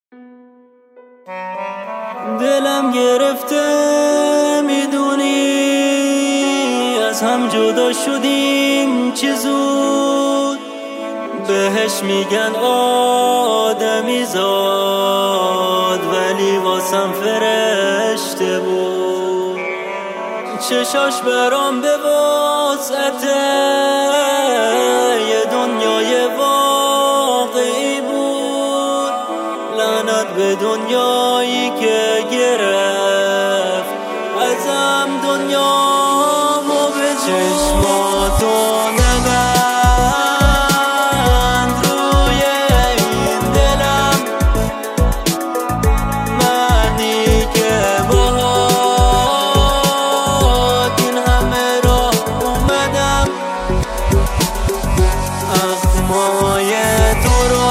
دلم گرفته میدونی از هم جدا شدیم چه زود. بهش میگن آدمی زاد ولی واسم فرشته بود. چشاش برام به وسعته یه دنیای واقعی بود. لعنت به دنیایی که گرفت ازم دنیامو به چشماتو نبند روی این دلم. منی که باهات این همه راه اومدم اخمای تو رو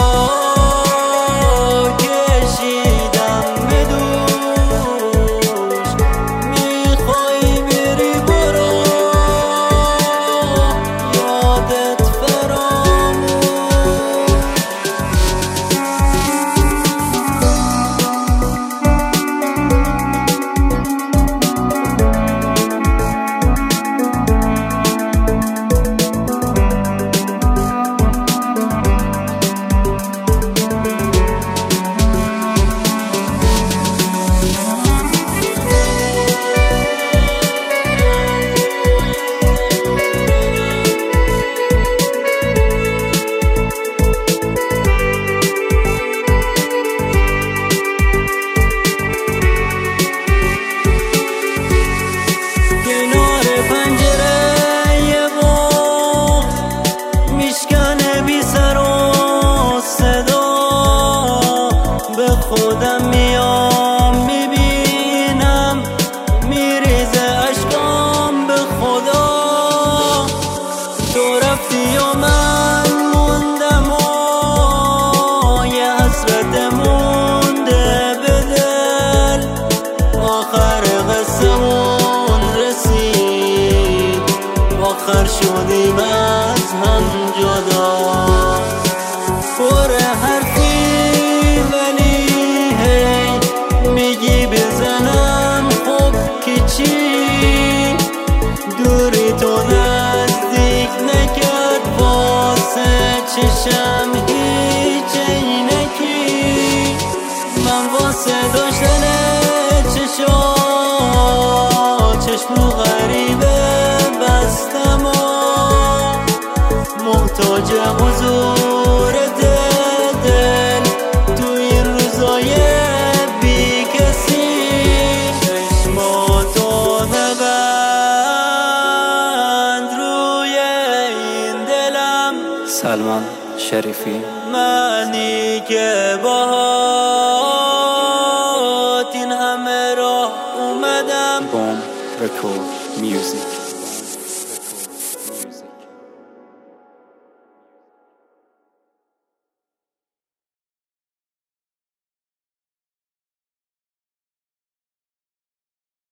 خودم میام میبینم میریزه اشکام به خدا. تو رفتی و من موندم و یه حسرت مونده به دل. آخر قصمون رسید آخر شدیم از هم جدا. پر حرفی میگی بزنم خب که چی؟ دوری تو نزدیک نکرد واسه چشم هیچ عینکی. من واسه داشتن چشم رو غریبه بستم و محتاج حضور دل تو این روزای سلمان شریفی. منی که باهات این همه راه اومدم. بوم رکورد میوزیک.